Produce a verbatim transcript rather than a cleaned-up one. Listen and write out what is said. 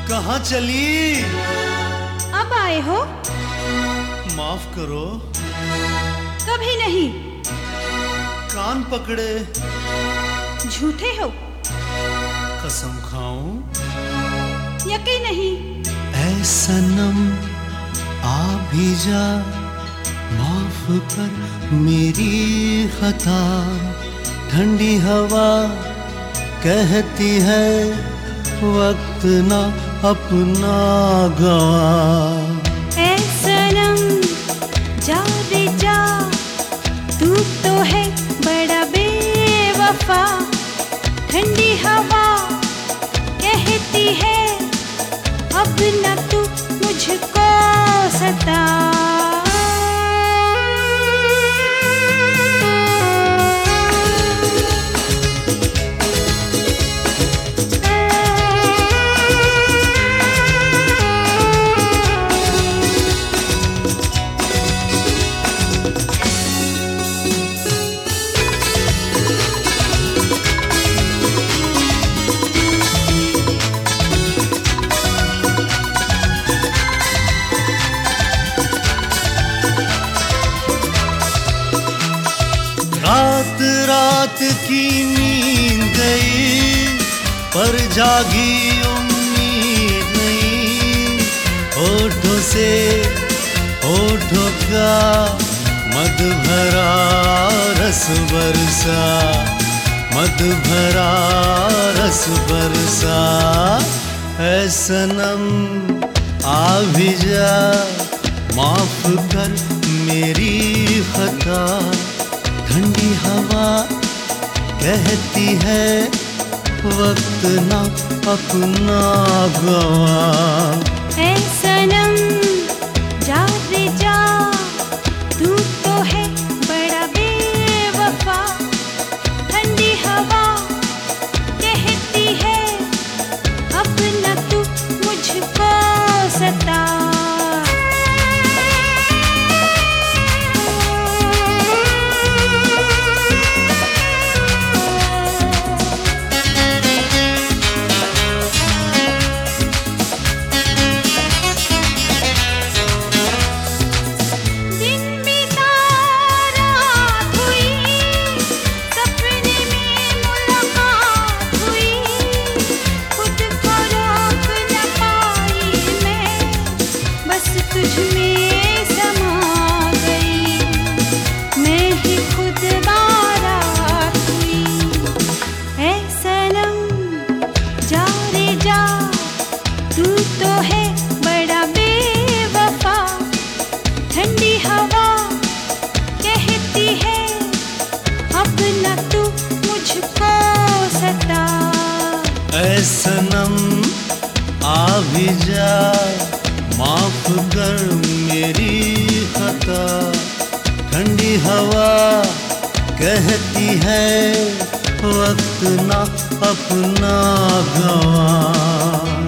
कहाँ चली? अब आए हो? माफ करो। कभी नहीं। कान पकड़े। झूठे हो। कसम खाऊं? यकीन नहीं। ऐ सनम आ भी जा, माफ कर मेरी खता। ठंडी हवा कहती है वक्त ना अपना गवा। ऐ सनम जा रे जा, तू तो है बड़ा बेवफा। ठंडी हवा कहती है अब न तू मुझको सता। रात रात की नींद गई, पर जागी उम्मीद नहीं। होठों से होठों का मद भरा रस बरसा, मद भरा रस बरसा। ऐ सनम आ भी जा, माफ कर मेरी खता। ठंडी हवा कहती है वक्त ना अपना गवा। ऐ सनम जा रे जा, तू तो है बड़ा बेवफा। ठंडी हवा कहती है अब न तू मुझको सता। तू तो है बड़ा बेवफा। ठंडी हवा कहती है अब न तू मुझको सता। ऐ सनम आ भी जा, माफ कर मेरी खता। ठंडी हवा कहती है वक्त ना अपना गवा।